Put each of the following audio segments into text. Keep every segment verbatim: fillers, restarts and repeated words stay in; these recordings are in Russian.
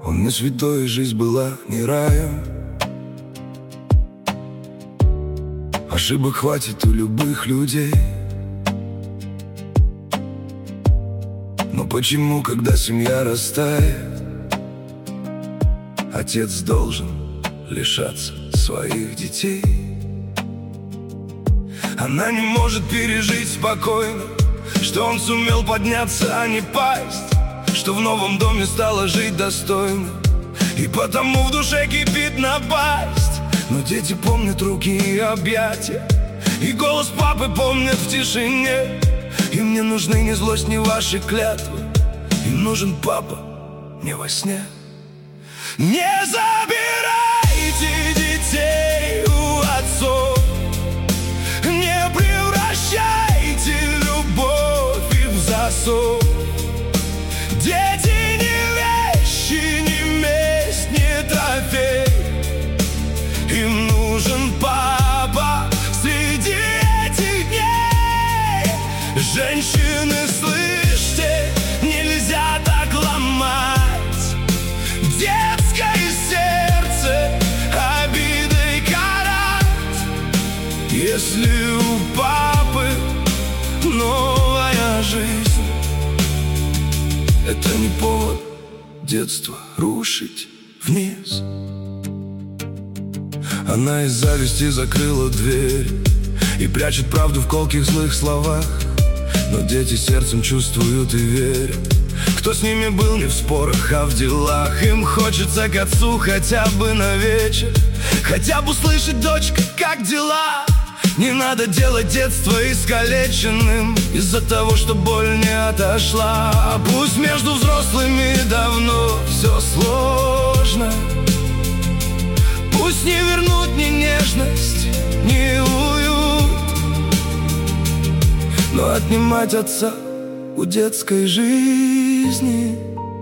Он не святой, жизнь была не раем. Ошибок хватит у любых людей. Но почему, когда семья растает, отец должен лишаться своих детей? Она не может пережить спокойно, что он сумел подняться, а не пасть, что в новом доме стало жить достойно, и потому в душе кипит напасть. Но дети помнят руки и объятия, и голос папы помнят в тишине. Им не нужны ни злость, ни ваши клятвы, им нужен папа не во сне. Не забирайте детей у отцов, не превращайте любовь их в засов. Дети не вещи, не месть, не трофей. Им нужен папа среди этих дней. Женщины, слышите, нельзя так ломать детское сердце, обидой карать. Если у папы новая жизнь, это не повод детство рушить вниз. Она из зависти закрыла дверь и прячет правду в колких злых словах. Но дети сердцем чувствуют и верят, кто с ними был не в спорах, а в делах. Им хочется к отцу хотя бы на вечер, хотя бы услышать: дочка, как дела? Не надо делать детство искалеченным из-за того, что боль не отошла. Пусть между взрослыми давно все сложно, пусть не вернуть ни нежность, ни уют, но отнимать отца у детской жизни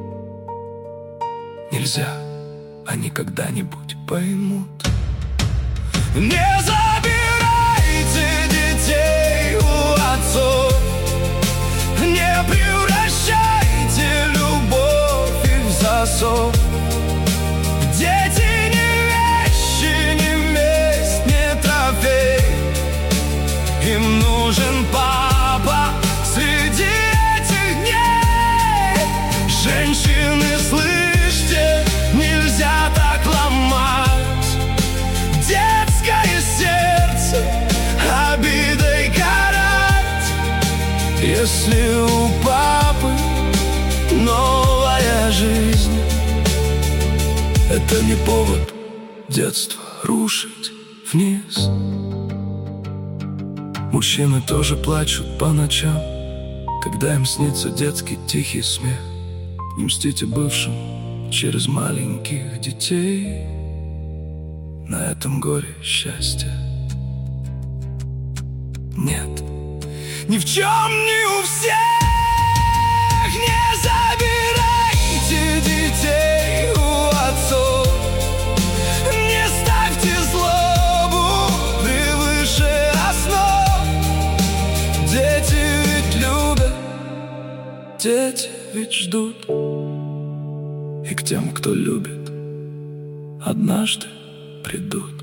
нельзя, они когда-нибудь поймут. Не забирайте детей у отцов, не превращайте любовь их в засов. Дети не вещи, не месть, не трофей. Им нужен папа среди этих дней. Женщины, слышите, нельзя так ломать детское сердце, обидой карать. Если у папы новая жизнь, это не повод детство рушить вниз. Мужчины тоже плачут по ночам, когда им снится детский тихий смех. Не мстите бывшим через маленьких детей, на этом горе счастья нет. Ни в чем не у всех. Не забирайте детей у отцов, не ставьте злобу превыше основ. Дети ведь любят, дети ведь ждут, и к тем, кто любит, однажды придут.